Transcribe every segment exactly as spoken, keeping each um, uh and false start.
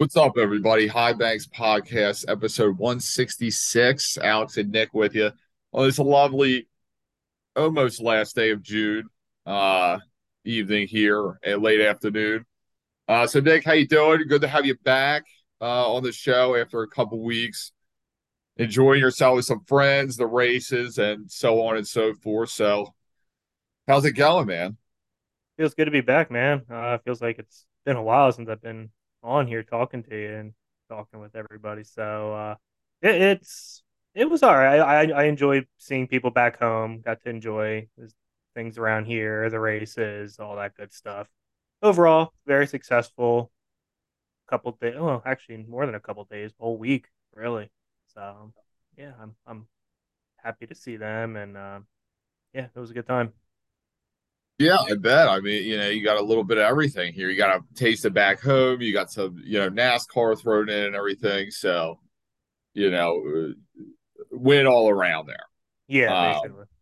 What's up, everybody? High Banks Podcast, episode one sixty-six. Alex and Nick with you. Well, it's a lovely, almost last day of June, uh, evening here at late afternoon. Uh, so, Nick, how you doing? Good to have you back uh, on the show after a couple weeks. Enjoying yourself with some friends, the races, and so on and so forth. So, how's it going, man? Feels good to be back, man. Uh, feels like it's been a while since I've been on here talking to you and talking with everybody. So uh, it, it's it was all right. I, I enjoyed seeing people back home. Got to enjoy the things around here, the races, all that good stuff. Overall, very successful. Couple days. Well, actually, more than a couple days. Whole week, really. So yeah, I'm I'm happy to see them, and uh, yeah, it was a good time. Yeah, I bet. I mean, you know, you got a little bit of everything here. You got a taste of back home. You got some, you know, NASCAR thrown in and everything. So, you know, uh, win all around there. Yeah, Um, basically.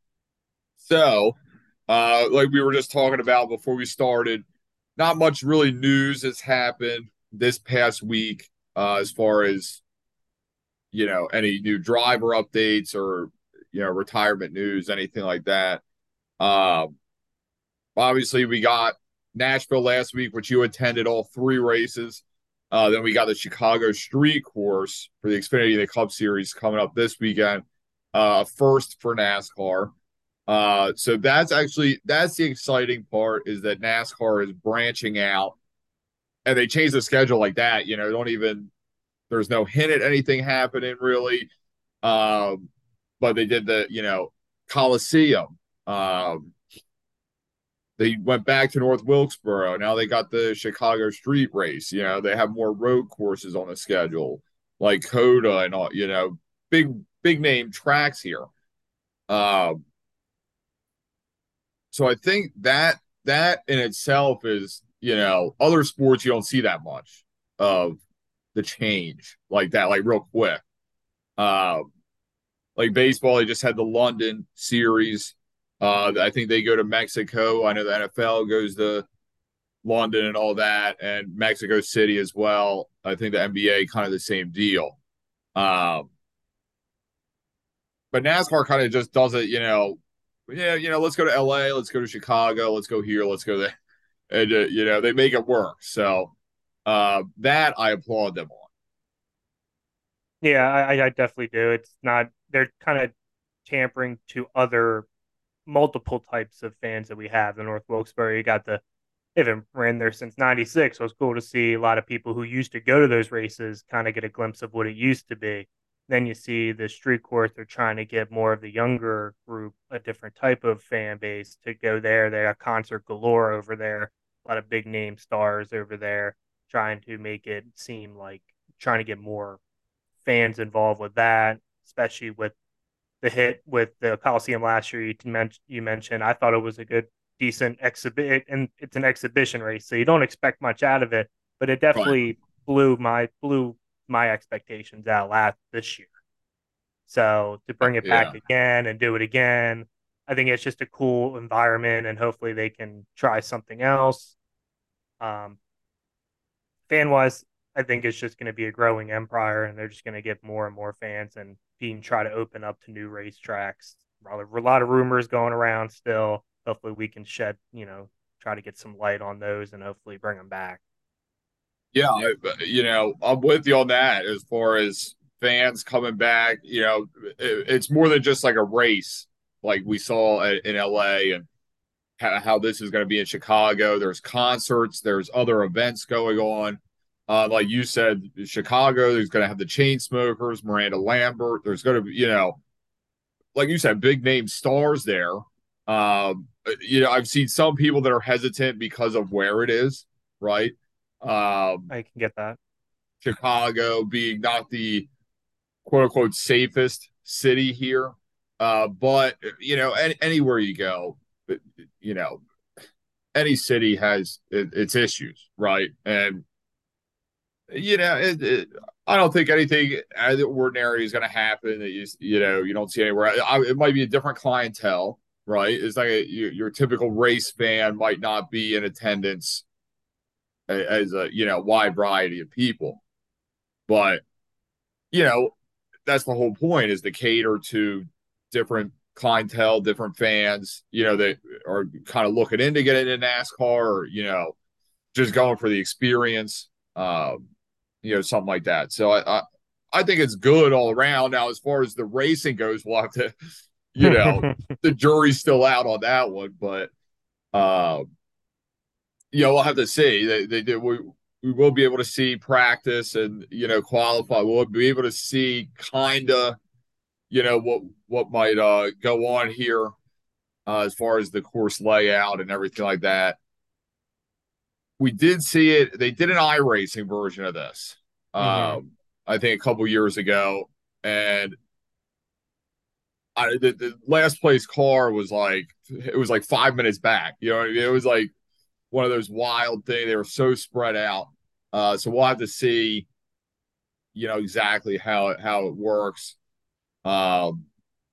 so, uh, like we were just talking about before we started, not much really news has happened this past week, uh, as far as, you know, any new driver updates or, you know, retirement news, anything like that. Um, Obviously, we got Nashville last week, which you attended all three races. Uh, then we got the Chicago Street Course for the Xfinity the Cup Series coming up this weekend. Uh, first for NASCAR. Uh, so that's actually that's the exciting part is that NASCAR is branching out, and they changed the schedule like that. You know, don't even there's no hint at anything happening really. Um, but they did the you know Coliseum. Um, they went back to North Wilkesboro. Now they got the Chicago Street Race. You know, they have more road courses on the schedule, like Coda and all. You know, big big name tracks here. Um, so I think that that in itself is, you know, other sports you don't see that much of the change like that, like real quick. Um, like baseball, they just had the London series. Uh, I think they go to Mexico. I know the N F L goes to London and all that, and Mexico City as well. I think the N B A kind of the same deal. Um, but NASCAR kind of just does it, you know. Yeah, you know, let's go to L A, let's go to Chicago, let's go here, let's go there, and uh, you know they make it work. So uh, that I applaud them on. Yeah, I, I definitely do. It's not, they're kind of tampering to other multiple types of fans that we have. The North Wilkes-Barre, you got the, they haven't ran there since ninety-six. So it's cool to see a lot of people who used to go to those races kind of get a glimpse of what it used to be. Then you see the street course, they're trying to get more of the younger group, a different type of fan base to go there. They got concert galore over there, a lot of big name stars over there, trying to make it seem like trying to get more fans involved with that, especially with the hit with the Coliseum last year. You, men- you mentioned, I thought it was a good, decent exhibit, and it's an exhibition race, so you don't expect much out of it. But it Right. definitely blew my blew my expectations out last this year. So to bring it back Yeah. again and do it again, I think it's just a cool environment, and hopefully they can try something else. Um, fan wise, I think it's just going to be a growing empire, and they're just going to get more and more fans and being try to open up to new racetracks. A lot of rumors going around still. Hopefully, we can shed, you know, try to get some light on those and hopefully bring them back. Yeah, I, you know, I'm with you on that as far as fans coming back. You know, it, it's more than just like a race like we saw in L A and how, how this is going to be in Chicago. There's concerts, there's other events going on. Uh, like you said, Chicago, there's going to have the chain smokers, Miranda Lambert. There's going to be, you know, like you said, big name stars there. Um, you know, I've seen some people that are hesitant because of where it is, right? Um, I can get that. Chicago being not the quote unquote safest city here. Uh, but you know, any, anywhere you go, you know, any city has it, its issues, right? And you know, it, it, I don't think anything out of the ordinary is going to happen that you you know you don't see anywhere. I, it might be a different clientele, right? It's like a, your, your typical race fan might not be in attendance as a you know wide variety of people. But you know, that's the whole point is to cater to different clientele, different fans, you know, that are kind of looking into getting into NASCAR or, you know, just going for the experience, um, you know, something like that. So I, I, I think it's good all around. Now, as far as the racing goes, we'll have to, you know, the jury's still out on that one, but, uh, you know, we'll have to see. They, they did. We, we will be able to see practice and you know qualify. We'll be able to see kind of you know what what might uh, go on here uh, as far as the course layout and everything like that. We did see it. They did an iRacing version of this. hmm Um, I think a couple years ago, and I, the, the last place car was like it was like five minutes back. You know, what I mean? It was like one of those wild things. They were so spread out. Uh, so we'll have to see, you know, exactly how it how it works. Um,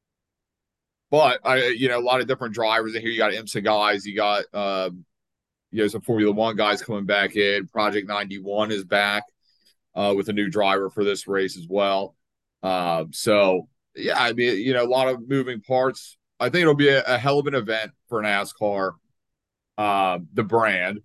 but I, you know, a lot of different drivers in here. You got IMSA guys. You got, um, you know, some Formula One guys coming back in. Project ninety-one is back uh, with a new driver for this race as well. Um, so yeah, I mean, you know, a lot of moving parts. I think it'll be a, a hell of an event for NASCAR, uh, the brand.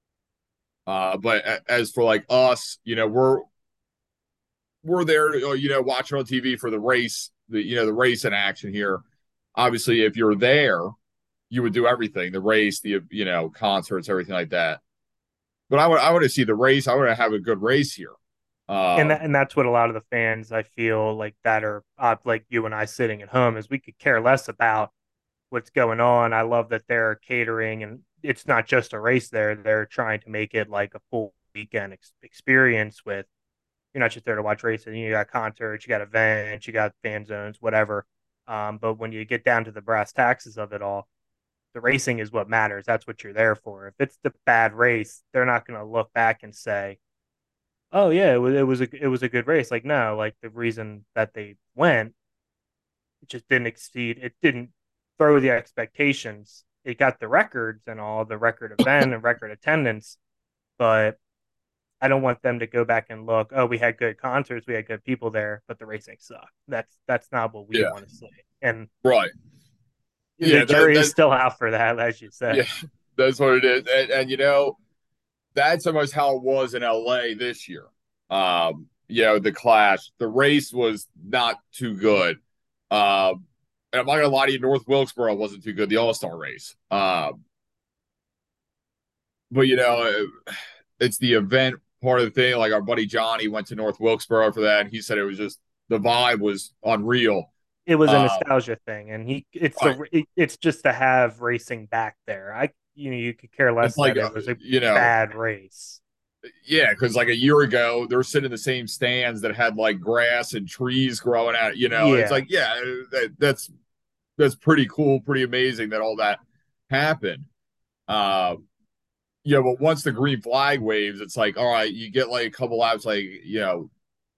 Uh, but as for like us, you know, we're we're there, you know, watching on T V for the race, the you know, the race in action here. Obviously, if you're there, you would do everything, the race, the you know, concerts, everything like that. But I would I want to see the race. I want to have a good race here. and Um, that, and that's what a lot of the fans I feel like that are uh, like you and I sitting at home is we could care less about what's going on. I love that they're catering and it's not just a race there. They're trying to make it like a full weekend ex- experience with you're not just there to watch racing. You got concerts, you got events, you got fan zones, whatever. Um, but when you get down to the brass taxes of it all, the racing is what matters. That's what you're there for. If it's the bad race, they're not going to look back and say, "Oh yeah, it was it was a it was a good race." Like no, like the reason that they went, it just didn't exceed. It didn't throw the expectations. It got the records and all the record event and record attendance, but I don't want them to go back and look. Oh, we had good concerts, we had good people there, but the racing sucked. That's that's not what we yeah, want to see. And right. the Yeah, that jury is that still out for that, as you yeah, said. that's what it is. And, and you know, that's almost how it was in L A this year. Um, you know, the clash, the race was not too good. Um, and I'm not gonna lie to you, North Wilkesboro wasn't too good, the All Star race. Um, but you know, it's the event part of the thing. Like our buddy Johnny went to North Wilkesboro for that, and he said it was just the vibe was unreal. It was a Uh, nostalgia thing, and he it's right. the it, it's just to have racing back there. I you know you could care It's less like that uh, it was a you know, bad race. yeah, because like a year ago, they're sitting in the same stands that had like grass and trees growing out. You know, it's Yeah. like yeah, that, that's that's pretty cool, pretty amazing that all that happened. Uh, yeah, but once the green flag waves, it's like all right, you get like a couple laps, like you know,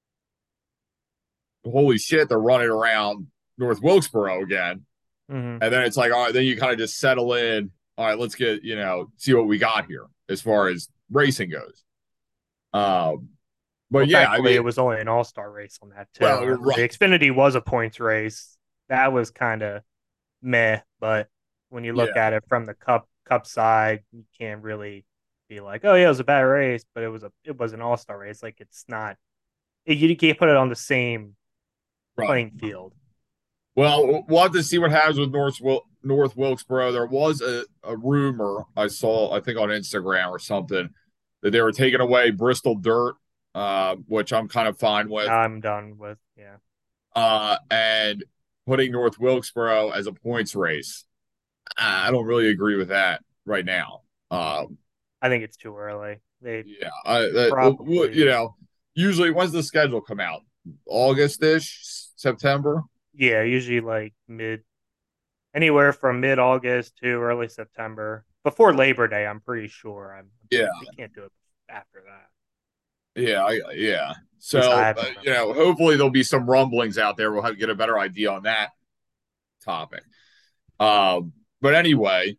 holy shit, they're running around North Wilkesboro again. hmm And then it's like, all right, then you kind of just settle in. All right, let's get, you know, see what we got here as far as racing goes. Um, Well, but yeah, I thankfully, mean, it was only an all star race on that too. well, I mean, the right. Xfinity was a points race. That was kind of meh, but when you look Yeah, at it from the cup cup side, you can't really be like, oh yeah, it was a bad race, but it was a it was an all star race. Like it's not it, you can't put it on the same right. playing field. Well, we'll have to see what happens with North Wil- North Wilkesboro. There was a, a rumor I saw, I think on Instagram or something, that they were taking away Bristol Dirt, uh, which I'm kind of fine with, I'm done with yeah. uh, and putting North Wilkesboro as a points race. I don't really agree with that right now. Um, I think it's too early. They yeah, I, that, you probably know, usually when's the schedule come out? August-ish, September. yeah, usually like mid anywhere from mid August to early September. Before Labor Day, I'm pretty sure. I'm Yeah, they can't do it after that. yeah, I, yeah. At least I So uh, haven't heard. you know, hopefully there'll be some rumblings out there. We'll have to get a better idea on that topic. Um, but anyway,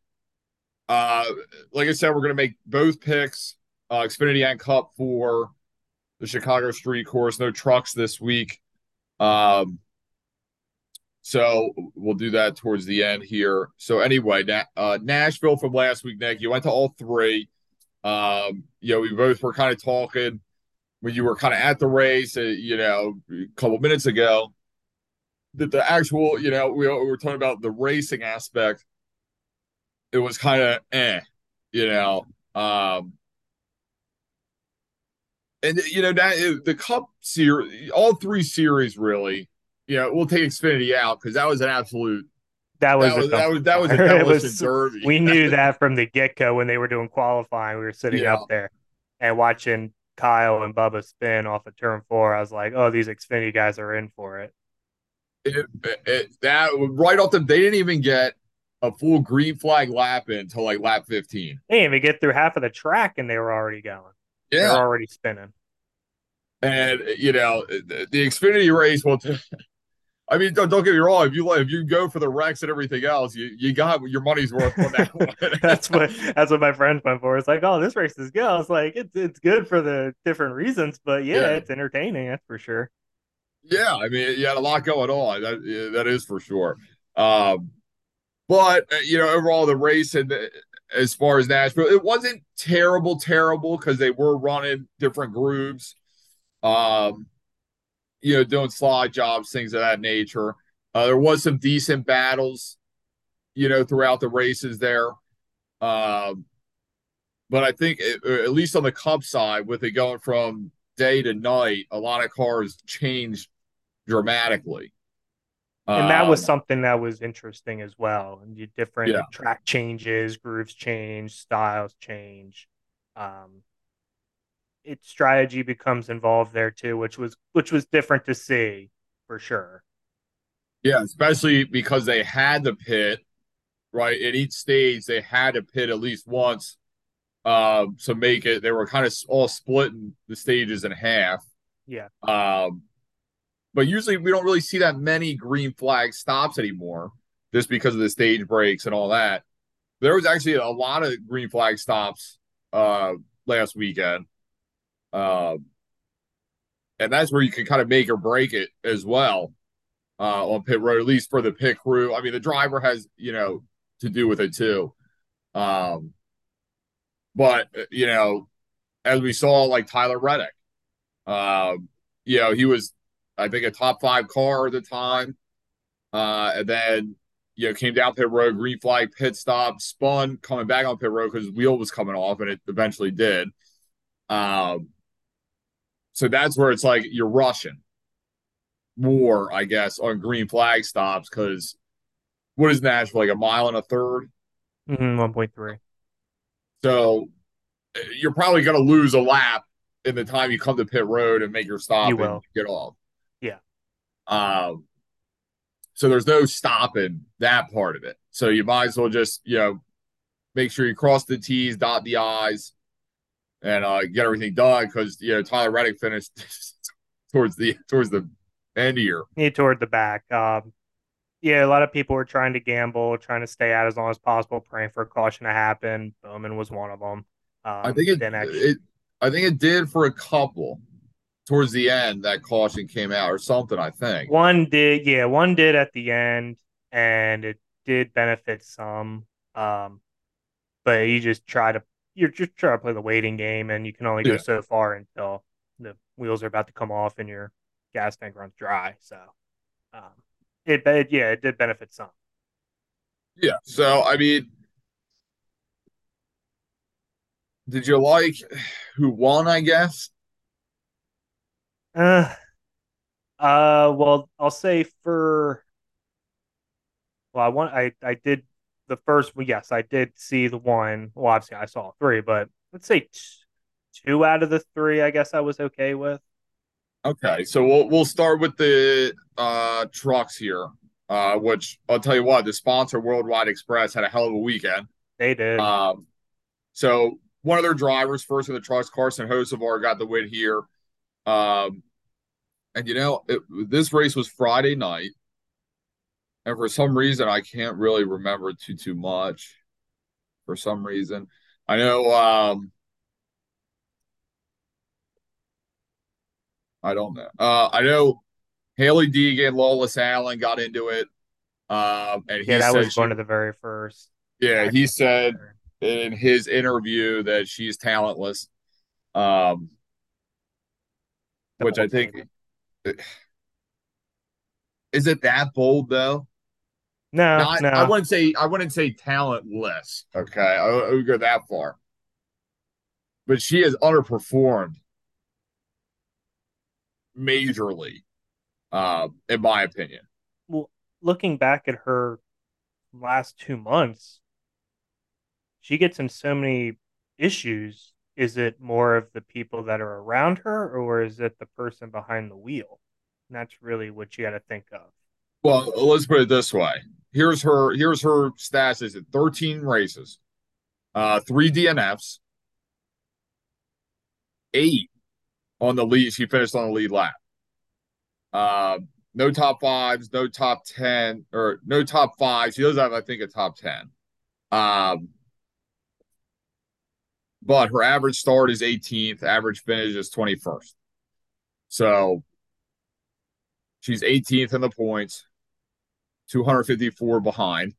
uh, like I said, we're gonna make both picks, uh, Xfinity and Cup for the Chicago Street Course. No trucks this week. Um, so we'll do that towards the end here. So anyway, Na- uh, Nashville from last week, Nick. You went to all three. Um, you know, we both were kind of talking when you were kind of at the race, uh, you know, a couple minutes ago. That the actual, you know, we, we were talking about the racing aspect. It was kind of eh, you know. Um, and you know that the Cup series, all three series really. You know, we'll take Xfinity out because that was an absolute That that was a was that dumpster was that was a fire. It demolition was derby. we knew that from the get go when they were doing qualifying. We were sitting Yeah, up there and watching Kyle and Bubba spin off of turn four. I was like, oh, these Xfinity guys are in for it. it, it, that right off the they didn't even get a full green flag lap in until like lap fifteen. They didn't even get through half of the track and they were already going. They were Yeah, already spinning. and you know the, the Xfinity race will. T- I mean, don't, don't get me wrong. If you if you go for the wrecks and everything else, you, you got your money's worth on that one. that's what that's what my friends went for. It's like, oh, this race is good. It's like it's it's good for the different reasons, but yeah, Yeah, it's entertaining. That's for sure. yeah. I mean, you had a lot going on. That yeah, that is for sure. Um, but uh, you know, overall, the race and the, as far as Nashville, it wasn't terrible, terrible because they were running different groups. Um, you know, doing slide jobs, things of that nature. Uh, there was some decent battles, you know, throughout the races there. Um, but I think it, at least on the Cup side, with it going from day to night, a lot of cars changed dramatically. And that was Um, something that was interesting as well. And you different yeah, like track changes, grooves change, styles change. Um, its strategy becomes involved there too, which was which was different to see for sure. yeah, especially because they had to pit right at each stage. They had to pit at least once um, to make it. They were kind of all splitting the stages in half. Yeah. Um, but usually we don't really see that many green flag stops anymore, just because of the stage breaks and all that. There was actually a lot of green flag stops uh, last weekend, um, and that's where you can kind of make or break it as well uh, on pit road, at least for the pit crew. I mean, the driver has you know to do with it too, um, but you know, as we saw, like Tyler Reddick, um, you know, he was I think a top five car at the time. Uh, and then, you know, came down pit road, green flag, pit stop, spun, coming back on pit road because his wheel was coming off, and it eventually did. Um, so that's where it's like you're rushing more, I guess, on green flag stops because what is Nashville, like a mile and a third? Mm-hmm, one point three. So you're probably going to lose a lap in the time you come to pit road and make your You stop and will. get off. Yeah. Um, so there's no stopping that part of it. So you might as well just, you know, make sure you cross the T's, dot the I's, and uh, get everything done because you know Tyler Reddick finished towards the towards the end here. Yeah, toward the back. Um, yeah, a lot of people were trying to gamble, trying to stay out as long as possible, praying for a caution to happen. Bowman was one of them. I Um, think it then actually, it I think it did for a couple towards the end. That caution came out or something. I think. one did, yeah, one did at the end, and it did benefit some. Um, but you just try to you're just trying to play the waiting game, and you can only go Yeah. so far until the wheels are about to come off and your gas tank runs dry. So, um, it, it yeah, it did benefit some. Yeah. So I mean, did you like who won? I guess. Uh, uh, well, I'll say for well, I want I I did the first. Well, yes, I did see the one. Well, obviously I saw three, but let's say t- two out of the three. I guess I was okay with. Okay. So we'll we'll start with the uh trucks here. Uh, which I'll tell you what, the sponsor Worldwide Express had a hell of a weekend. They did. Um, So one of their drivers, first in the trucks, Carson Hocevar, got the win here. Um, and you know, it, this race was Friday night, and for some reason, I can't really remember too too much. For some reason, I know. Um, I don't know. Uh, I know Haley Deegan, Lawless Allen got into it, um, and Yeah, he that was said she, one of the very first yeah, he accidents said there. in his interview that she's talentless, um, It's a which I bold think statement. is it that bold though? No, Not, I no. wouldn't say I wouldn't say talentless. Okay, I, I would go that far, but she has underperformed majorly, uh, in my opinion. Well, looking back at her last two months, she gets in so many issues. Is it more of the people that are around her, or is it the person behind the wheel? And that's really what you got to think of. Well, let's put it this way. Here's her here's her stats is at thirteen races, uh, three D N Fs, eight on the lead. She finished on the lead lap. Uh, no top fives, no top ten, or no top five. She does have, I think, a top ten. Um, but her average start is eighteenth, average finish is twenty-first. So she's eighteenth in the points, two hundred fifty-four behind.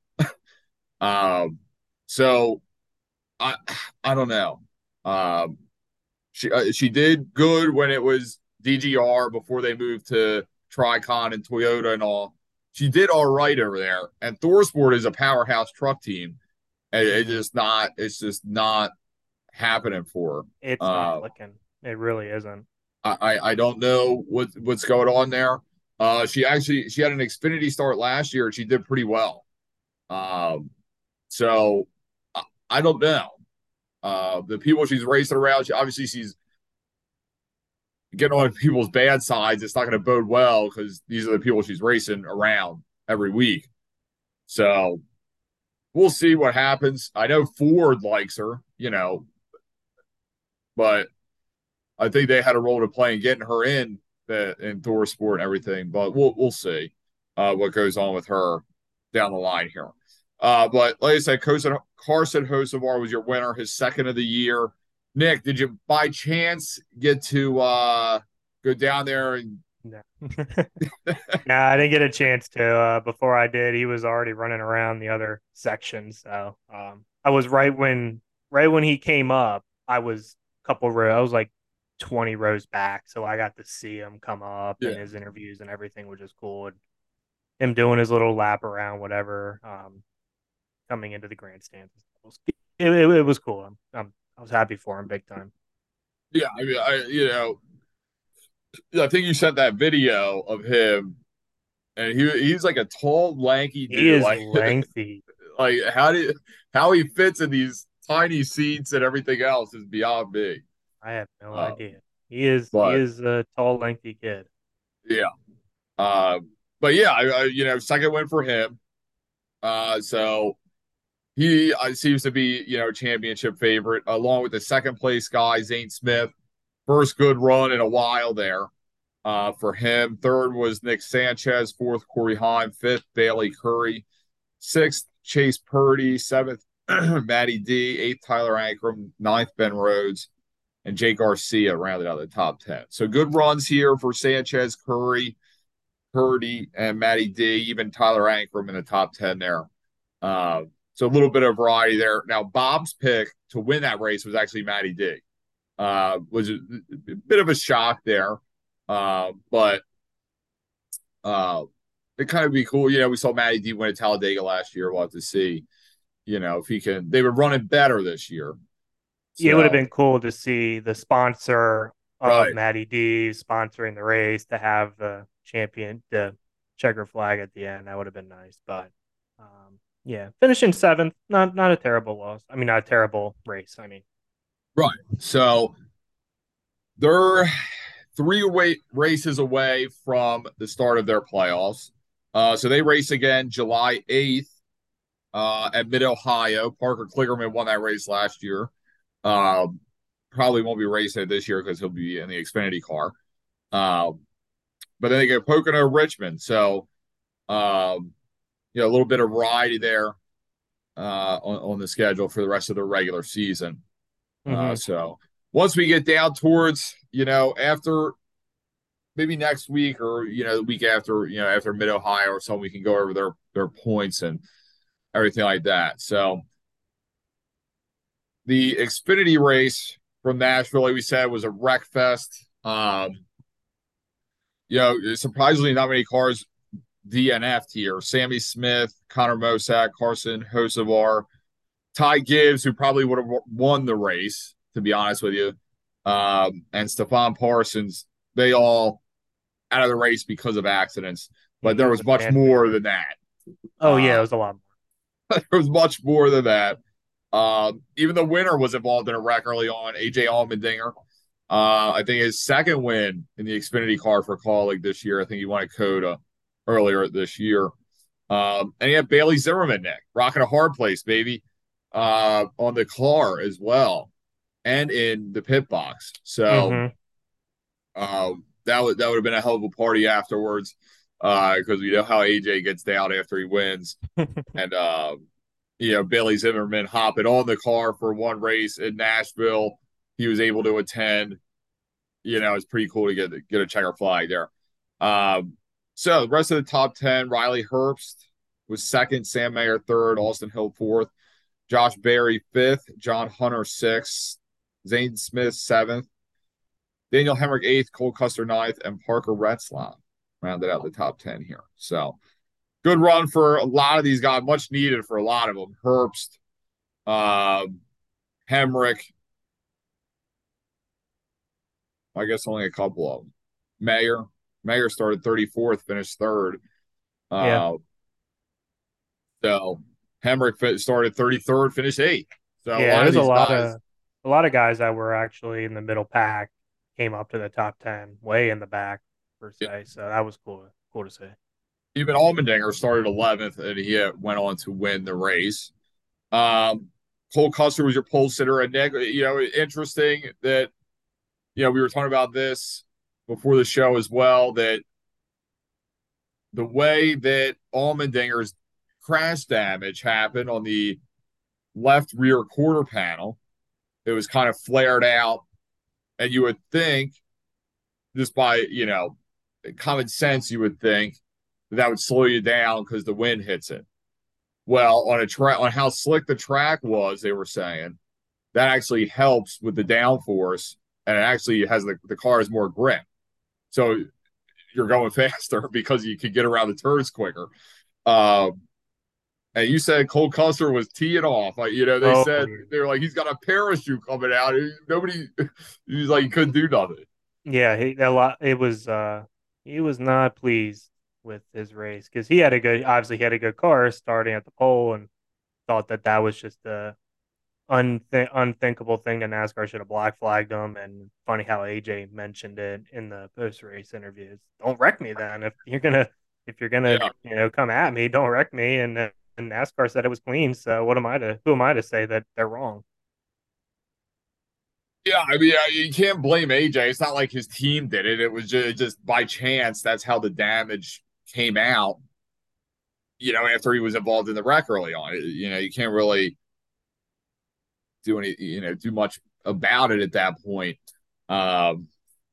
Um, so I I don't know. Um, she uh, she did good when it was D G R before they moved to Tricon and Toyota and all. She did all right over there. And Thorsport is a powerhouse truck team. And it's Hmm. just not it's just not happening for her. It's not Uh, clicking. It really isn't. I, I I don't know what what's going on there. Uh, she actually she had an Xfinity start last year and she did pretty well. Um, so I, I don't know. Uh, the people she's racing around, she, obviously she's getting on people's bad sides. It's not going to bode well because these are the people she's racing around every week. So we'll see what happens. I know Ford likes her, you know, but I think they had a role to play in getting her in the in Thor Sport and everything. But we'll we'll see uh, what goes on with her down the line here. Uh, but like I said, Carson, Carson Hocevar was your winner, his second of the year. Nick, did you by chance get to uh, go down there and No. Nah, I didn't get a chance to. Uh, before I did, he was already running around the other section. So um, I was right when right when he came up. I was a couple rows. I was like twenty rows back, so I got to see him come up yeah, and his interviews and everything, which is cool. And him doing his little lap around, whatever, um, coming into the grandstands. It, it, it was cool. I'm, I'm I was happy for him big time. yeah. I mean, I you know, I think you sent that video of him, and he he's like a tall, lanky He dude. is Like lengthy. like how do how he fits in these tiny seats and everything else is beyond me. I have no Uh, idea. He is he but is a tall, lengthy kid. yeah, um, but yeah, I, I, you know, second win for him. Uh, so he uh, seems to be you know championship favorite along with the second place guy Zane Smith. First good run in a while there. Uh, for him, third was Nick Sanchez, fourth Corey Heim, fifth Bailey Curry, sixth Chase Purdy, seventh Matty D, eighth Tyler Ankrum, ninth Ben Rhodes, and Jake Garcia rounded out the top ten. So good runs here for Sanchez, Curry, Purdy, and Matty D, even Tyler Ankrum in the top ten there. Uh, so a little bit of variety there. Now, Bob's pick to win that race was actually Matty D. Uh, was a, a bit of a shock there, uh, but uh, it kind of be cool. You know, we saw Matty D win at Talladega last year. We'll have to see, you know, if he can. They were running better this year. Yeah, it would have So, been cool to see the sponsor of right. Matty D sponsoring the race to have the champion, the checker flag at the end. That would have been nice. But um, yeah, finishing seventh, not not a terrible loss. I mean, not a terrible race. I mean, Right. So they're three away races away from the start of their playoffs. Uh, so they race again July eighth uh, at Mid Ohio. Parker Kligerman won that race last year. Um, Probably won't be racing it this year because he'll be in the Xfinity car. Um, but then they go Pocono Richmond. So, um, you know, a little bit of variety there uh, on, on the schedule for the rest of the regular season. Uh, mm-hmm. so once we get down towards, you know, after maybe next week or you know the week after, you know after Mid Ohio or something, we can go over their their points and everything like that. So the Xfinity race from Nashville, like we said, was a wreck fest. Um, you know, surprisingly, not many cars D N F'd here. Sammy Smith, Connor Mosack, Carson Hocevar, Ty Gibbs, who probably would have won the race, to be honest with you, um, and Stephon Parsons, they all out of the race because of accidents. Yeah, But he there was was a much fan more favorite. than that. Oh yeah, it Uh, was a lot there was much more than that. Um, even the winner was involved in a wreck early on, A J Allmendinger. Uh, I think his second win in the Xfinity car for Kaulig this year. I think he won at Coda earlier this year. Um, and he had Bailey Zimmerman, Nick, rocking a hard place, baby, uh, on the car as well, and in the pit box. So more. um, that would that would have been a hell of a party afterwards, uh, because we know how A J gets down after he wins, Mm-hmm. and uh, you know Bailey Zimmerman hopping on the car for one race in Nashville. He was able to attend. You know, it's pretty cool to get get a checker flag there. Um, so the rest of the top ten: Riley Herbst was second, Sam Mayer third, Austin Hill fourth, Josh Berry fifth, John Hunter sixth, Zane Smith seventh, Daniel Hemrick eighth, Cole Custer ninth, and Parker Retzlaff rounded out the top ten here. So good run for a lot of these guys, much needed for a lot of them. Herbst, um, Hemrick, I guess only a couple of them. Mayer, Mayer started thirty-fourth, finished third. Yeah, Uh, so Hemrick started thirty-third, finished eighth. So a yeah. lot of There's a these lot guys, of a lot of guys that were actually in the middle pack came up to the top ten, way in the back per se. So that was cool, cool to see. even Allmendinger started eleventh, and he went on to win the race. Um, Cole Custer was your pole sitter, and Nick, you know, interesting that you know we were talking about this before the show as well. That the way that Allmendinger's crash damage happened on the left rear quarter panel, it was kind of flared out, and you would think, just by you know common sense, you would think that, that would slow you down because the wind hits it. Well, on a track, on how slick the track was, they were saying that actually helps with the downforce, and it actually has the the car has more grip, so you're going faster because you can get around the turns quicker. Um, and you said Cole Custer was teeing off, like you know they Oh said they were like he's got a parachute coming out. Nobody, he's like he couldn't do nothing. yeah, he, a lot. It was uh, he was not pleased with his race because he had a good, obviously he had a good car starting at the pole and thought that that was just a unth- unthinkable thing that NASCAR should have black flagged him. And funny how A J mentioned it in the post race interviews. Don't wreck me then if you're gonna if you're gonna Yeah, you know come at me. Don't wreck me. And, uh, and NASCAR said it was clean. So what am I to who am I to say that they're wrong? yeah. I mean, you can't blame A J. It's not like his team did it. It was just, just by chance. That's how the damage came out. You know, after he was involved in the wreck early on, you know, you can't really do any, you know, do much about it at that point. Um,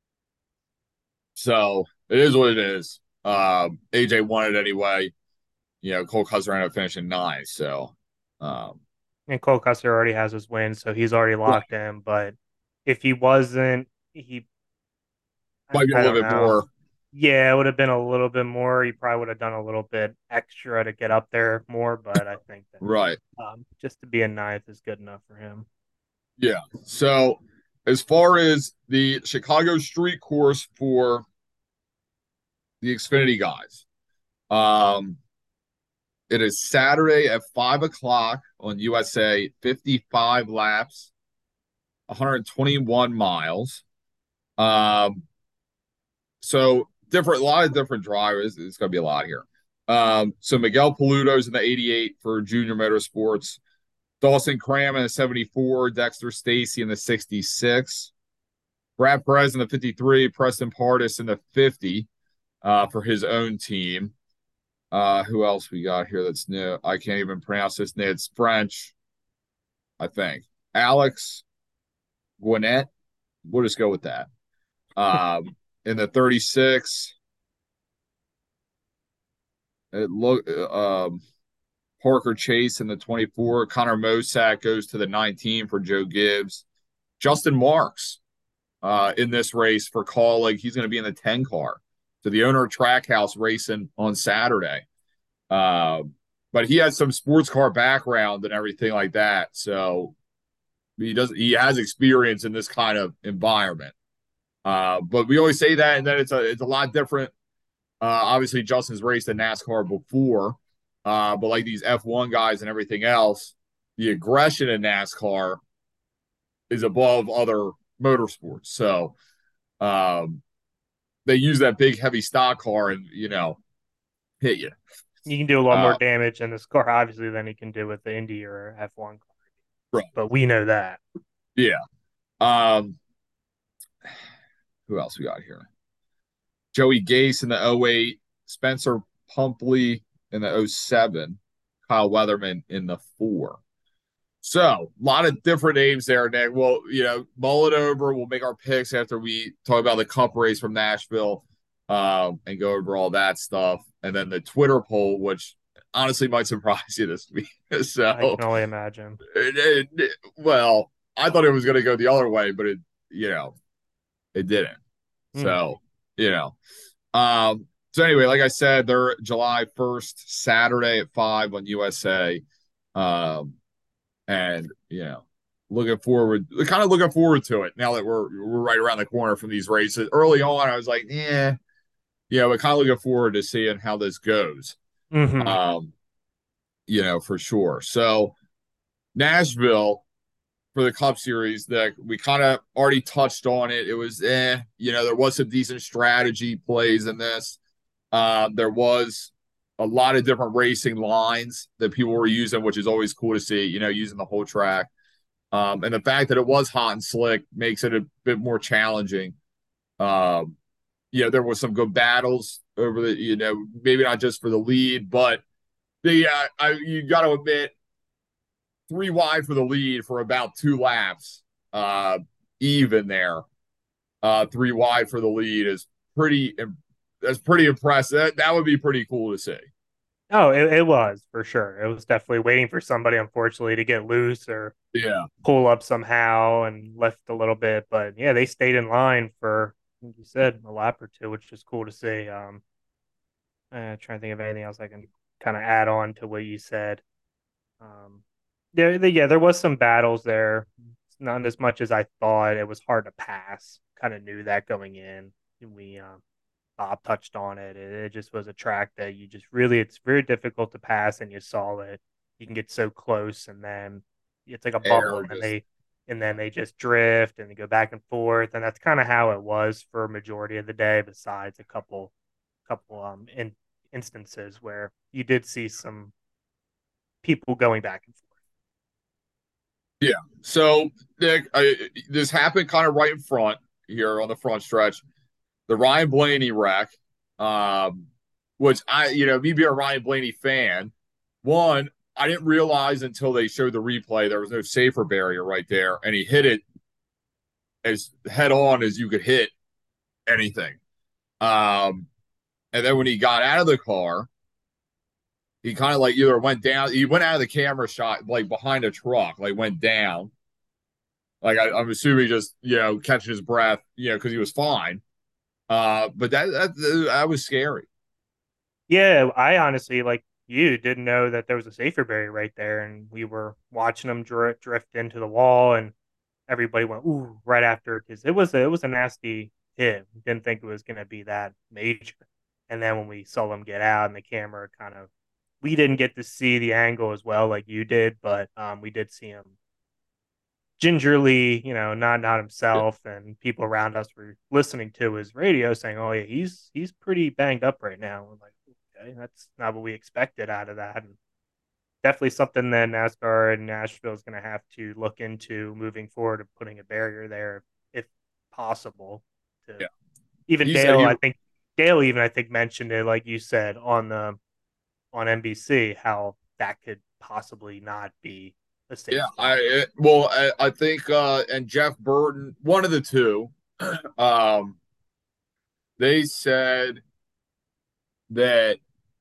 so it is what it is. Um, A J won it anyway. You know, Cole Custer ended up finishing ninth. So, um, And Cole Custer already has his win, so he's already right, locked in. But if he wasn't, he I, might be a I little don't bit know. more. Yeah, it would have been a little bit more. He probably would have done a little bit extra to get up there more, but I think that Right. um, just to be a ninth is good enough for him. Yeah. So, as far as the Chicago street course for the Xfinity guys, um, it is Saturday at five o'clock on U S A, fifty-five laps, one hundred twenty-one miles. Um, so different, a lot of different drivers. It's going to be a lot here. Um, so Miguel Paludo's in the eighty-eight for Junior Motorsports. Dawson Cram in the seventy-four. Dexter Stacy in the sixty-six. Brad Perez in the fifty-three. Preston Pardis in the fifty uh, for his own team. Uh, who else we got here that's new? I can't even pronounce this name. It's French, I think. Alex Gwinnett. We'll just go with that. Um, in the thirty-six, it look um, Parker Chase in the twenty-four. Connor Mosack goes to the nineteen for Joe Gibbs. Justin Marks uh, in this race for Kaulig. He's going to be in the ten car. So the owner of Trackhouse racing on Saturday. Uh, but he has some sports car background and everything like that. So he does he has experience in this kind of environment. Uh, but we always say that, and then it's a it's a lot different. Uh, obviously, Justin's raced in NASCAR before, uh, but like these F one guys and everything else, the aggression in NASCAR is above other motorsports. So um, they use that big, heavy stock car and, you know, hit you. You can do a lot more Uh, damage in this car, obviously, than you can do with the Indy or F one car. right. But we know that. Yeah. Um, who else we got here? Joey Gase in the oh eight, Spencer Pumpley in the oh seven, Kyle Weatherman in the four. So a lot of different names there, Nick. Well, you know, mull it over. We'll make our picks after we talk about the Cup race from Nashville, um, and go over all that stuff, and then the Twitter poll, which honestly might surprise you this week. I So, can only imagine. it, it, it, well, I thought it was going to go the other way, but it, you know, it didn't. Hmm. So, you know, um, so anyway, like I said, they're July first, Saturday at five on U S A. Um, and you know, looking forward, kind of looking forward to it now that we're we're right around the corner from these races. Early on, I was like, yeah, you know, but kind of looking forward to seeing how this goes. Mm-hmm. Um, you know, for sure. So Nashville for the Cup Series, that we kind of already touched on it. It was, eh, you know, there was some decent strategy plays in this. Uh, there was a lot of different racing lines that people were using, which is always cool to see, you know, using the whole track. Um, and the fact that it was hot and slick makes it a bit more challenging. Um, you know, there was some good battles over the, you know, maybe not just for the lead, but the, uh, I, you got to admit, three wide for the lead for about two laps, uh, even there. Uh, three wide for the lead is pretty, that's pretty impressive. That, that would be pretty cool to see. Oh, it, it was for sure. It was definitely waiting for somebody, unfortunately, to get loose or Yeah. pull up somehow and lift a little bit. But yeah, they stayed in line for, like you said, a lap or two, which is cool to see. Um, uh, trying to think of anything else I can kind of add on to what you said. Um, there, the, yeah, there was some battles there. Not as much as I thought. It was hard to pass. Kind of knew that going in. We um, Bob touched on it. it. It just was a track that you just really, it's very difficult to pass, and you saw it. You can get so close, and then it's like a bubble, Air and then just, they and then they just drift and they go back and forth, and that's kind of how it was for a majority of the day. Besides a couple, couple um in, instances where you did see some people going back and forth. yeah. So, Nick, I, this happened kind of right in front here on the front stretch. The Ryan Blaney wreck, um, which I, you know, me being a Ryan Blaney fan, one, I didn't realize until they showed the replay there was no safer barrier right there, and he hit it as head on as you could hit anything. Um, and then when he got out of the car, he kind of like either went down, he went out of the camera shot like behind a truck, like went down. Like I, I'm assuming just you know catching his breath, you know, because he was fine. Uh, but that, that that was scary. Yeah, I honestly, like you, didn't know that there was a safer barrier right there, and we were watching them drift, drift into the wall, and everybody went ooh right after because it was a, it was a nasty hit. Didn't think it was going to be that major, and then when we saw them get out and the camera kind of, we didn't get to see the angle as well like you did, but um, we did see him gingerly, you know, not not Yeah, himself, and people around us were listening to his radio saying, "Oh yeah, he's he's pretty banged up right now." We're like, okay, that's not what we expected out of that, and definitely something that NASCAR and Nashville is going to have to look into moving forward of putting a barrier there if possible. To yeah. even He said Dale, he. I think Dale even I think mentioned it, like you said on the on N B C, how that could possibly not be a safe Yeah, spot. I it, well, I, I think uh, and Jeff Burton, one of the two. Um, they said that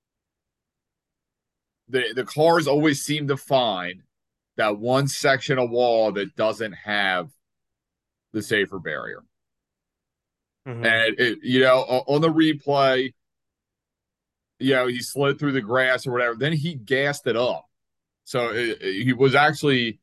the the cars always seem to find that one section of wall that doesn't have the safer barrier. Mm-hmm. And it, you know, on the replay, you know, he slid through the grass or whatever. Then he gassed it up. So it, it- he was actually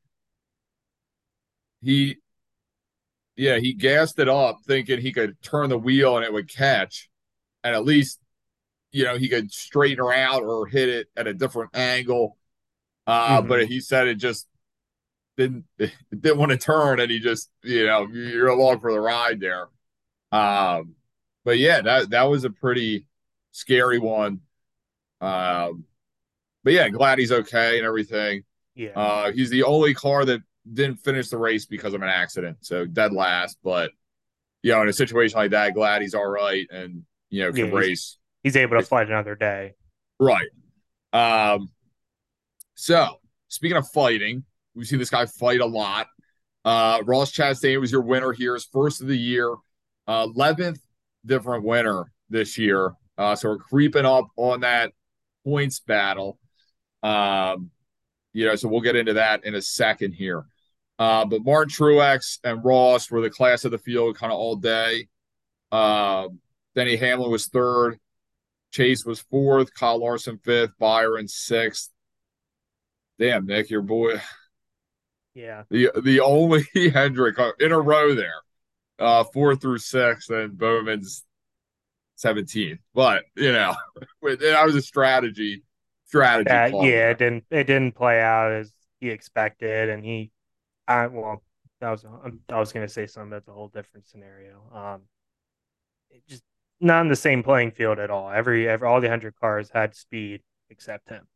he yeah, he gassed it up thinking he could turn the wheel and it would catch, and at least, you know, he could straighten her out or hit it at a different angle. Uh, but Mm-hmm. he said it just didn't it didn't want to turn, and he just, you know, you're along for the ride there. Um, but yeah, that that was a pretty scary one. Um, but yeah, glad he's okay and everything. Yeah. Uh, he's the only car that didn't finish the race because of an accident, so dead last. But you know, in a situation like that, glad he's all right and, you know, Yeah. can He's race. he's able to fight another day. Right. Um, so speaking of fighting, we've seen this guy fight a lot. Uh, Ross Chastain was your winner here, his first of the year, uh, eleventh different winner this year. Uh, so we're creeping up on that points battle. Um, you know, so we'll get into that in a second here. Uh, but Martin Truex and Ross were the class of the field kind of all day. Uh, Denny Hamlin was third. Chase was fourth. Kyle Larson fifth. Byron sixth. Damn, Nick, your boy, Yeah. the the only Hendrick in a row there, uh, four through six, and Bowman's seventeenth. But you know, that was a strategy strategy That call yeah, there. it didn't it didn't play out as he expected, and he, I well, that was I was gonna say something that's a whole different scenario. Um, it just not in the same playing field at all. Every every all the hundred cars had speed except him.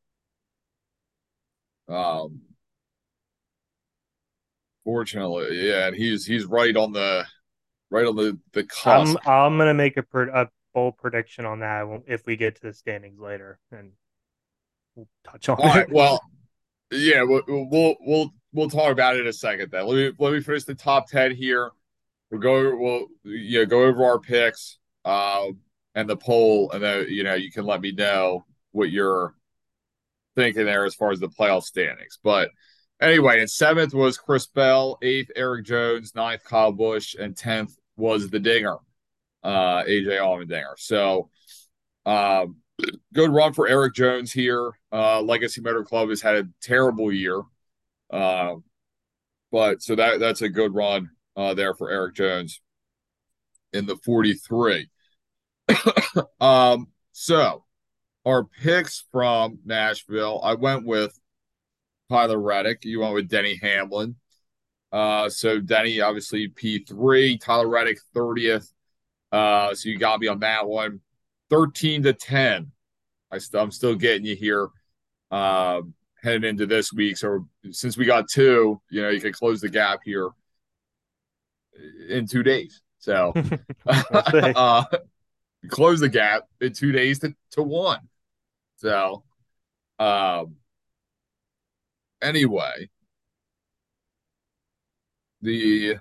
Um, Fortunately, yeah, and he's he's right on the right on the the I'm cusp. I'm gonna make a, pre- a bold prediction on that if we get to the standings later, and we'll touch on All right, it. well, yeah, we'll we'll we'll, we'll talk about it in a second. Then let me let me finish the top ten here. We'll go we'll you know, go over our picks, um, and the poll, and then, you know, you can let me know what you're thinking there as far as the playoff standings. But anyway, in seventh was Chris Bell, eighth Eric Jones, ninth Kyle Busch, and tenth was the Dinger, uh, A J Allmendinger. So, um, good run for Eric Jones here. Uh, Legacy Motor Club has had a terrible year, uh, but so that that's a good run uh, there for Eric Jones in the forty-three. Um, so our picks from Nashville, I went with Tyler Reddick. You went with Denny Hamlin. Uh, so Denny obviously P three, Tyler Reddick thirtieth. Uh, so you got me on that one. thirteen to ten. I st- I'm still getting you here, uh, heading into this week. So since we got two, you know, you can close the gap here in two days. So We'll see. uh, close the gap in two days to, to one. So um, anyway, the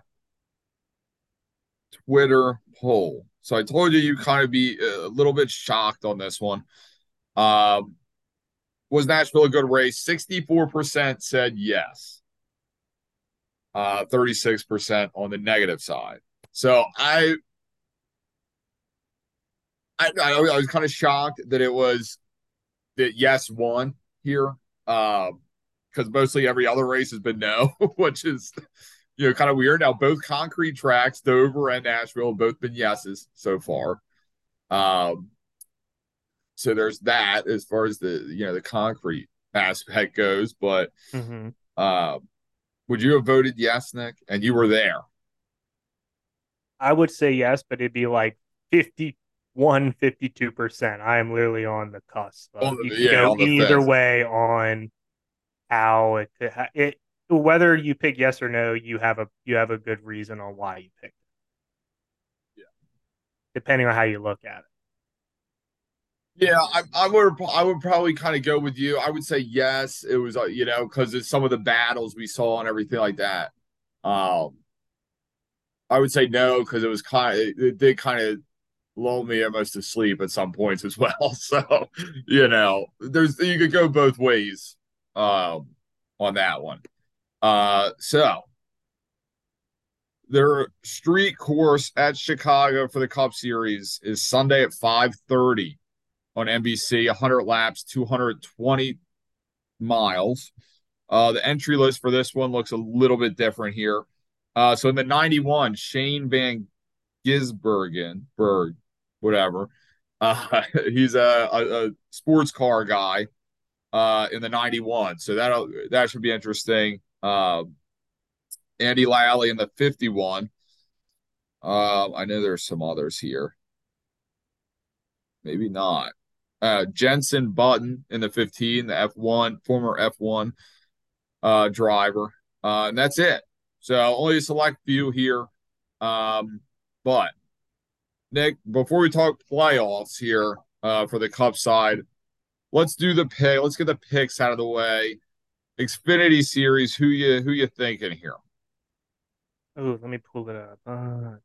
Twitter poll. So I told you you kind of be a little bit shocked on this one. Um, was Nashville a good race? sixty-four percent said yes. Uh, thirty-six percent on the negative side. So I, I, I was kind of shocked that it was that yes won here. Um, because mostly every other race has been no, which is, you know, kind of weird. Now both concrete tracks, Dover and Nashville, have both been yeses so far. Um, so there's that as far as the, you know, the concrete aspect goes. But hmm uh, would you have voted yes, Nick? And you were there. I would say yes, but it'd be like fifty-one, fifty-two percent. I am literally on the cusp On of the, you can yeah, go on the either fence. way on how it, it whether you pick yes or no, you have a you have a good reason on why you picked it, Yeah, depending on how you look at yeah. I, I would I would probably kind of go with you. I would say yes. It was, uh, you know, because it's some of the battles we saw and everything like that. Um, I would say no because it was kind of it, it did kind of lull me almost to sleep at some points as well. So, you know, there's you could go both ways um, on that one. Uh, so their street course at Chicago for the Cup Series is Sunday at five thirty on N B C, one hundred laps, two hundred twenty miles. Uh, the entry list for this one looks a little bit different here. Uh, so in the ninety-one, Shane Van Gisbergen, Berg, whatever. Uh, he's a, a, a sports car guy uh, in the ninety-one. So that that should be interesting. Uh, Andy Lally in the fifty-one. Um, I know there's some others here. Maybe not. Uh, Jenson Button in the fifteen, the F one, former F one uh, driver. Uh, and that's it. So only a select few here. Um, but Nick, before we talk playoffs here uh, for the Cup side, let's do the pick. Let's get the picks out of the way. Xfinity Series, who you who you thinking here? Oh, let me pull it up. Uh,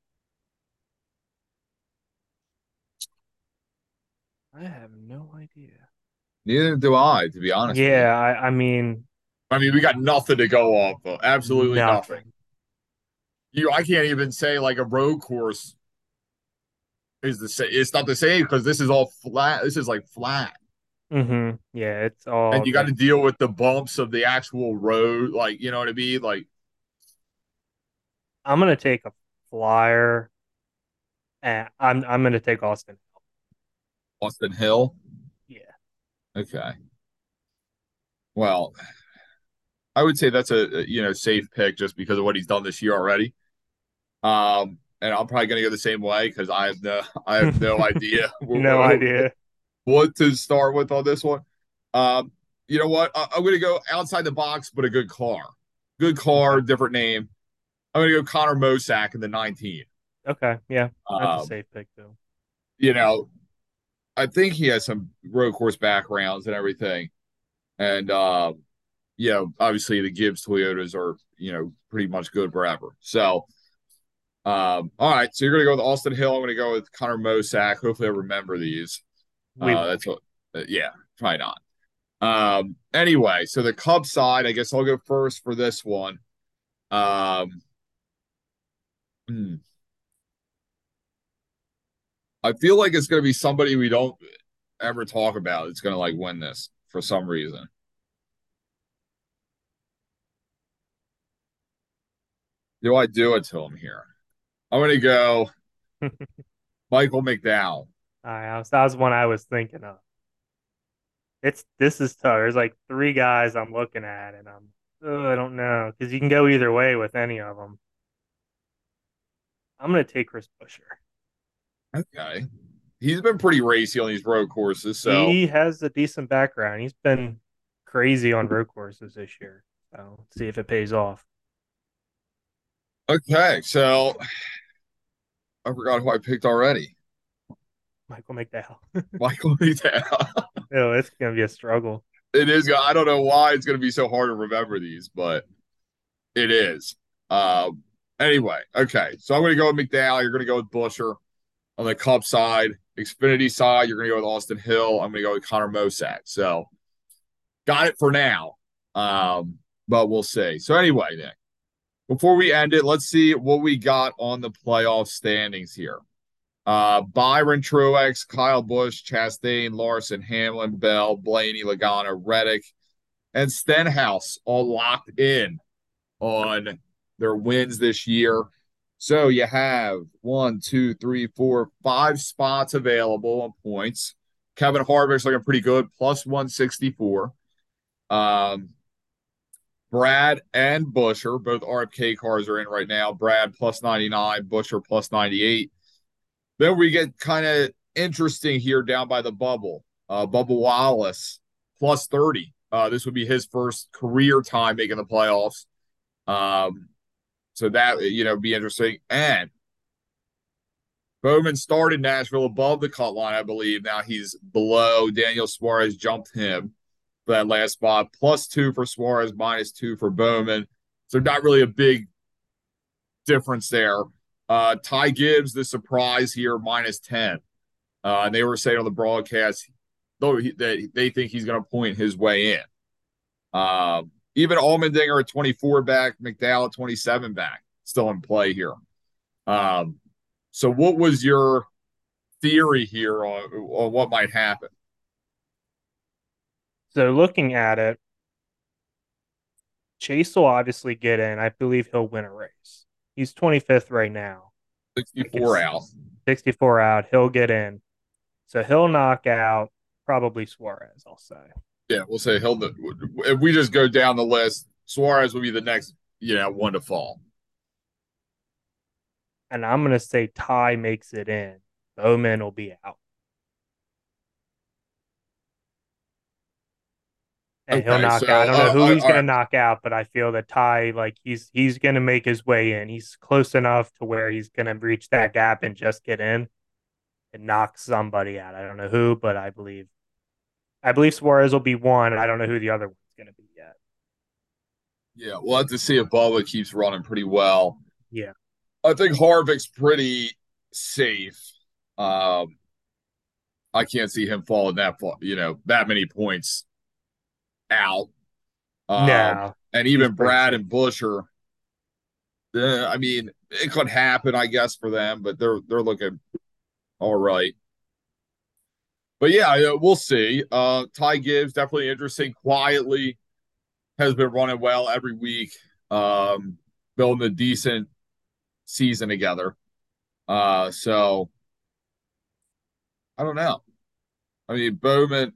I have no idea. Neither do I, to be honest with you. Yeah, I, I mean, I mean, we got nothing to go off of. Absolutely nothing. nothing. You, I can't even say like a road course is the same. It's not the same because this is all flat. This is like flat, Mm-hmm. Yeah, it's and all you got like to deal with the bumps of the actual road. Like, you know what I mean? Like I'm gonna take a flyer, and I'm I'm gonna take Austin. Austin Hill. Yeah. Okay. Well, I would say that's a, a, you know, safe pick just because of what he's done this year already. Um, and I'm probably gonna go the same way because I have no I have no idea No idea. what to start with on this one. Um, you know what? I, I'm gonna go outside the box, but a good car. Good car, Okay. different name. I'm gonna go Connor Mosack in the nineteen. Okay. Yeah, that's a Um, safe pick too. you know, I think he has some road course backgrounds and everything. And um, you know, obviously the Gibbs Toyotas are, you know, pretty much good wherever. So um, all right, so you're gonna go with Austin Hill. I'm gonna go with Connor Mosack. Hopefully I remember these. We Uh will. that's what uh, yeah, probably not. Um, anyway, so the Cubs side, I guess I'll go first for this one. Um, hmm, I feel like it's gonna be somebody we don't ever talk about. It's gonna like win this for some reason. Do I do it to him here? I'm gonna go All Michael McDowell. right, that was one I was thinking of. It's this is tough. There's like three guys I'm looking at, and I'm oh, I don't know because you can go either way with any of them. I'm gonna take Chris Busher. Okay. He's been pretty racy on these road courses, so He has a decent background. He's been crazy on road courses this year. So let's see if it pays off. okay. So I forgot who I picked already. Michael McDowell. Michael McDowell. Oh, it's gonna be a struggle. It is. I don't know why it's going to be so hard to remember these, but it is. Um. Anyway, okay. So I'm going to go with McDowell. You're going to go with Busher on the Cup side. Xfinity side, you're going to go with Austin Hill. I'm going to go with Connor Mosack. So got it for now. Um. But we'll see. So anyway, Nick, before we end it, let's see what we got on the playoff standings here. Uh, Byron Truex, Kyle Busch, Chastain, Larson, Hamlin, Bell, Blaney, Logano, Reddick, and Stenhouse all locked in on their wins this year. So you have one, two, three, four, five spots available on points. Kevin Harvick's looking pretty good, plus one sixty-four. Um, Brad and Busher, both R F K cars are in right now. Brad plus ninety-nine, Busher plus ninety-eight. Then we get kind of interesting here down by the bubble. Uh, Bubba Wallace plus thirty. Uh, this would be his first career time making the playoffs. Um, so that, you know, be interesting. And Bowman started Nashville above the cut line, I believe. Now he's below. Daniel Suarez jumped him for that last spot. Plus two for Suarez, minus two for Bowman. So not really a big difference there. Uh, Ty Gibbs, the surprise here, minus ten. Uh, and they were saying on the broadcast, though he, they, they think he's going to point his way in. Um, even Allmendinger at twenty-four back, McDowell at twenty-seven back, still in play here. Um, so what was your theory here on, on what might happen? So looking at it, Chase will obviously get in. I believe he'll win a race. He's twenty-fifth right now. sixty-four out. sixty-four out. He'll get in. So he'll knock out probably Suarez, I'll say. Yeah, we'll say he'll. If we just go down the list, Suarez will be the next, you know, one to fall. And I'm going to say Ty makes it in. Bowman will be out. And Okay, he'll knock so, out. I don't know uh, who uh, he's going right. to knock out, but I feel that Ty, like he's he's going to make his way in. He's close enough to where he's going to reach that gap and just get in and knock somebody out. I don't know who, but I believe I believe Suarez will be one. I don't know who the other one's going to be yet. Yeah, we'll have to see if Bubba keeps running pretty well. Yeah, I think Harvick's pretty safe. Um, I can't see him falling that far, you know, that many points out. Um, no, and he's even pretty Brad safe. and Busher, uh, I mean, it could happen, I guess, for them, but they're they're looking all right. But yeah, we'll see. Uh, Ty Gibbs definitely interesting. Quietly has been running well every week, um, building a decent season together. Uh, so I don't know. I mean, Bowman.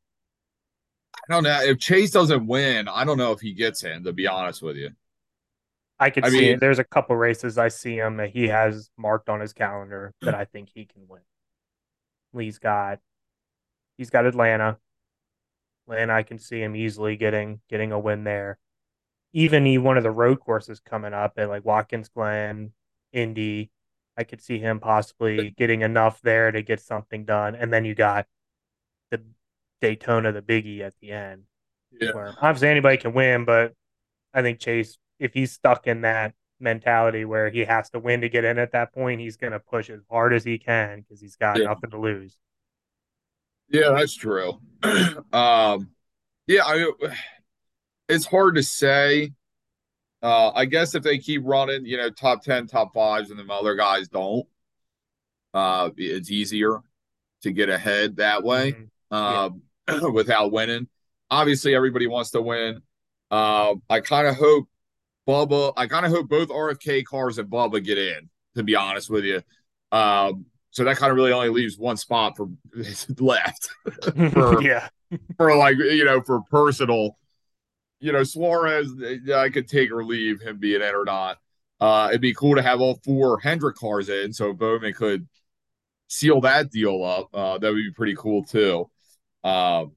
I don't know if Chase doesn't win. I don't know if he gets in. To be honest with you, I could I see mean, it. There's a couple races I see him that he has marked on his calendar that I think he can win. Lee's got he's got Atlanta. And I can see him easily getting getting a win there. Even he, one of the road courses coming up at like Watkins Glen, Indy, I could see him possibly getting enough there to get something done. And then you got the Daytona, the biggie at the end, yeah, where obviously anybody can win, but I think Chase, if he's stuck in that mentality where he has to win to get in at that point, he's going to push as hard as he can because he's got yeah, nothing to lose. yeah. That's true. um, yeah, I, it's hard to say. Uh, I guess if they keep running, you know, top ten, top fives, and the other guys don't, uh, it's easier to get ahead that way, Mm-hmm. Yeah. um, without winning. Obviously, everybody wants to win. Uh, I kind of hope Bubba. I kind of hope both R F K cars and Bubba get in. To be honest with you, um, so that kind of really only leaves one spot for left for Yeah. for like you know for personal. You know, Suarez, I could take or leave him being in or not. Uh, it'd be cool to have all four Hendrick cars in, so Bowman could seal that deal up. Uh, that would be pretty cool too. Um,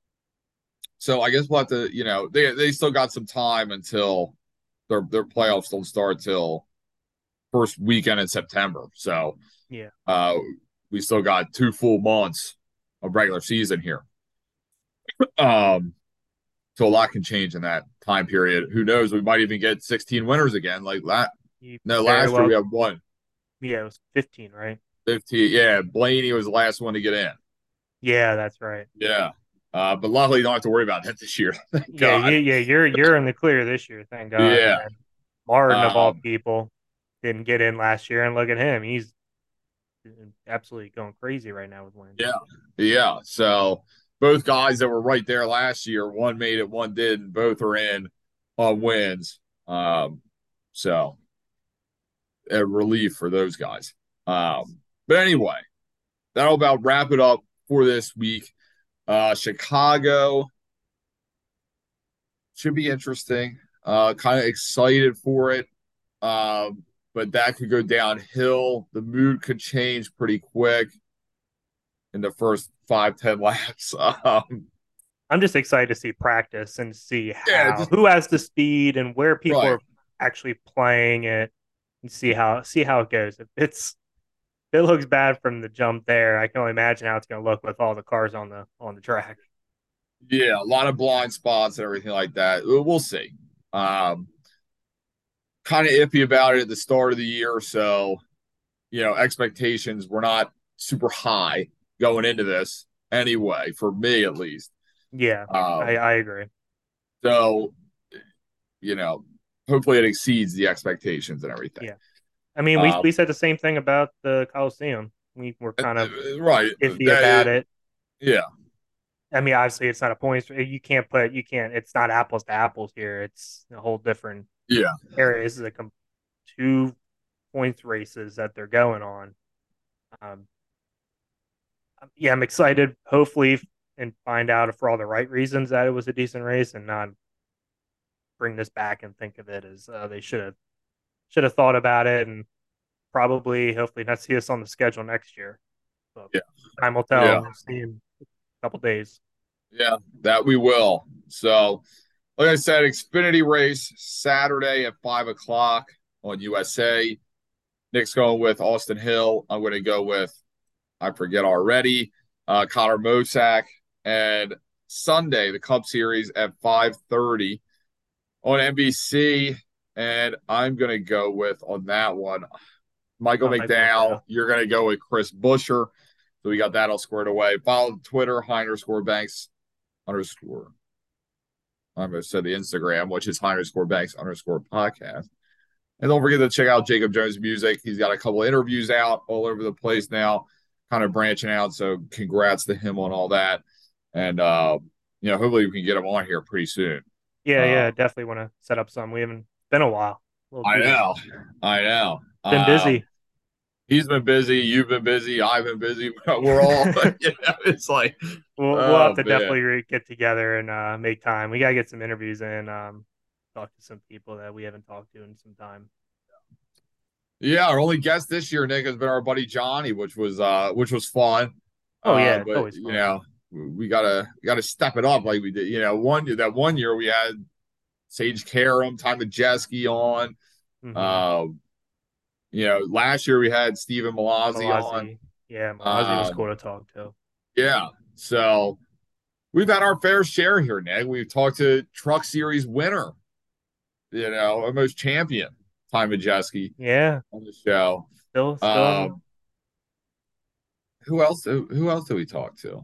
so I guess we'll have to, you know, they they still got some time until their their playoffs don't start till first weekend in September. So Yeah. uh, we still got two full months of regular season here. Um, so a lot can change in that time period. Who knows? We might even get sixteen winners again. Like that. You No, very last year we well. had one. Yeah, it was fifteen, right? fifteen. Yeah, Blaney was the last one to get in. Yeah, that's right. Yeah. Uh, but luckily, you don't have to worry about that this year. Thank Yeah, God. yeah, yeah. You're you're in the clear this year, thank God. And Yeah. then Martin of all Um, people didn't get in last year, and look at him. He's absolutely going crazy right now with wins. yeah. Yeah. So both guys that were right there last year, one made it, one didn't. Both are in on wins. Um, so a relief for those guys. Um, but anyway, that'll about wrap it up for this week. Uh, Chicago should be interesting. Uh, kind of excited for it. Um, but that could go downhill. The mood could change pretty quick in the first five, ten laps. Um, I'm just excited to see practice and see yeah, how just who has the speed and where people right. are actually playing it and see how see how it goes. If it's if it looks bad from the jump there, I can only imagine how it's going to look with all the cars on the on the track. Yeah, a lot of blind spots and everything like that. We'll see. Um, kind of iffy about it at the start of the year, so you know, expectations were not super high going into this anyway, for me at least. Yeah, I, Um, I agree. so, you know, hopefully it exceeds the expectations and everything. Yeah. I mean, we Um, we said the same thing about the Coliseum. We were kind of right. iffy about That, it. yeah. I mean, obviously, it's not a point. You can't put, you can't. It's not apples to apples here. It's a whole different Yeah. area. This is a com- two points races that they're going on. Um, yeah, I'm excited. Hopefully, and find out if for all the right reasons that it was a decent race, and not bring this back and think of it as uh, they should have should have thought about it, and probably hopefully not see us on the schedule next year. So Yeah. time will Yeah. tell. We'll see in a couple days. Yeah. That we will. So, like I said, Xfinity race Saturday at five o'clock on U S A. Nick's going with Austin Hill. I'm going to go with, I forget already, uh, Connor Mosack. And Sunday, the Cup Series at five thirty on N B C. And I'm going to go with, on that one, Michael Oh, Mike McDowell. McDowell. You're going to go with Chris Buescher. So we got that all squared away. Follow Twitter, high underscore banks underscore. I almost said the Instagram, which is high underscore banks underscore podcast. And don't forget to check out Jacob Jones' music. He's got a couple of interviews out all over the place now, kind of branching out. So congrats to him on all that. And, uh, you know, hopefully we can get him on here pretty soon. Yeah, Uh, yeah, definitely want to set up some. We haven't been a while. A little I too long. know. I know. Been Um, busy. he's been busy. You've been busy. I've been busy. We're all, you know, it's like, we'll we'll have oh, to man. definitely re- get together and uh, make time. We gotta get some interviews in. Um, talk to some people that we haven't talked to in some time. Yeah, our only guest this year, Nick, has been our buddy Johnny, which was uh which was fun. Oh Uh, yeah, it's but always you fun. know, we gotta we gotta step it up like we did. You know, one that one year we had Sage Karam, Ty Majeski on. Mm-hmm. Um, you know, last year we had Stephen Malazzi on. Malazi, yeah, Malazi was Um, cool to talk to. yeah, so we've had our fair share here, Nick. We've talked to Truck Series winner, you know, almost champion, Ty Majeski Yeah, on the show. still, still in. Um, who else? Who else did we talk to?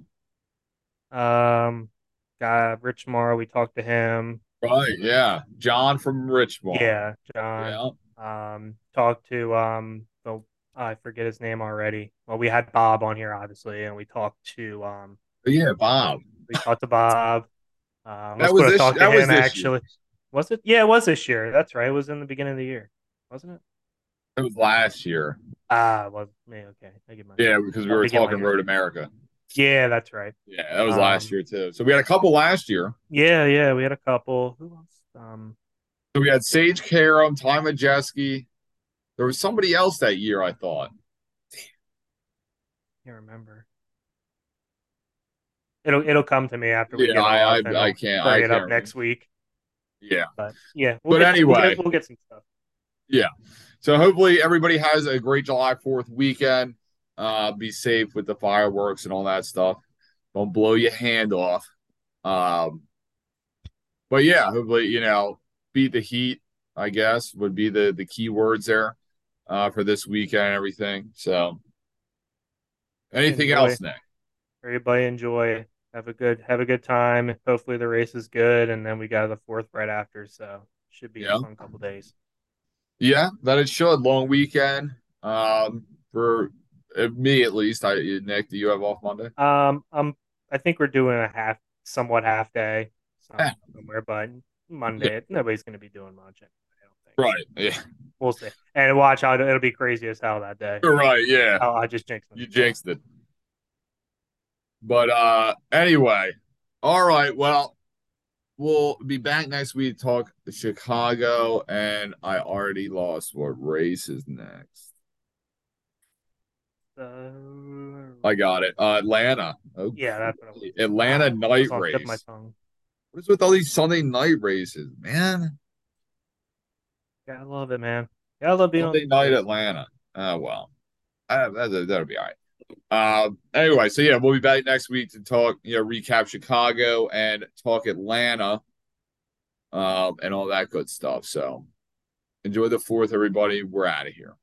Um, guy Rich Morrow, we talked to him. Right, yeah. John from Richmond. Yeah, John. Yeah. Um, talked to um, the I forget his name already. Well, we had Bob on here obviously, and we talked to um, Yeah, Bob. we talked to Bob. Uh, That let's was go to this talk to that was him this year. actually. Was it? Yeah, it was this year. That's right. It was in the beginning of the year, wasn't it? It was last year. Ah, uh, was me. Okay, I get my Yeah, because we let were me get my talking year. Road America. Yeah, that's right. Yeah, that was last Um, year too. So we had a couple last year. yeah, yeah, we had a couple. Who else? Um, So we had Sage Karam, Ty Majeski. There was somebody else that year, I thought. can't remember. It'll it'll come to me after we Yeah, get I off, I, and I I'll can't I bring it can't up remember. next week. Yeah. But yeah, we'll But get we'll anyway, get we'll get some stuff. yeah. So hopefully everybody has a great July fourth weekend. Uh, be safe with the fireworks and all that stuff. Don't blow your hand off. Um, but yeah, hopefully, you know, beat the heat, I guess, would be the the key words there uh for this weekend and everything. So anything Enjoy, else, Nick? everybody. Enjoy. Have a good have a good time. Hopefully the race is good, and then we got the fourth right after, so should be a Yeah. fun couple days. Yeah, that it should. Long weekend. Um, for uh, me at least. I Nick, do you have off Monday? Um, um, I think we're doing a half, somewhat half day, Eh, some somewhere, but yeah, Monday nobody's going to be doing much. I don't think. right. Yeah. We'll see. And watch how it'll be crazy as hell that day. You're right, yeah. I'll, I just jinxed You myself. jinxed it. But uh anyway. All right. Well, we'll be back next week to talk Chicago, and I already lost what race is next. Uh, I got it. Uh, Atlanta. Okay. yeah, that's what I was. Atlanta Ah, night it's on the tip of my race. tongue. What is with all these Sunday night races, man? Gotta love it, man. Gotta love being on Sunday these night races. Atlanta. Oh well, uh, that, that'll be all right. Um, anyway, so yeah, we'll be back next week to talk, you know, recap Chicago and talk Atlanta, um, and all that good stuff. So enjoy the fourth, everybody. We're out of here.